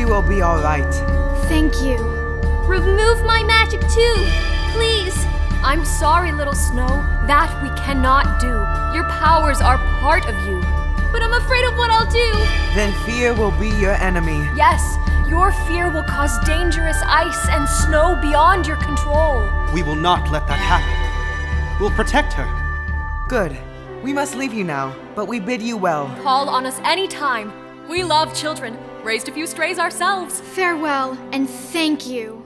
She will be alright. Thank you. Remove my magic too, please. I'm sorry, little Snow. That we cannot do. Your powers are part of you. But I'm afraid of what I'll do. Then fear will be your enemy. Yes, your fear will cause dangerous ice and snow beyond your control. We will not let that happen. We'll protect her. Good. We must leave you now, but we bid you well. Call on us anytime. We love children. Raised a few strays ourselves. Farewell, and thank you.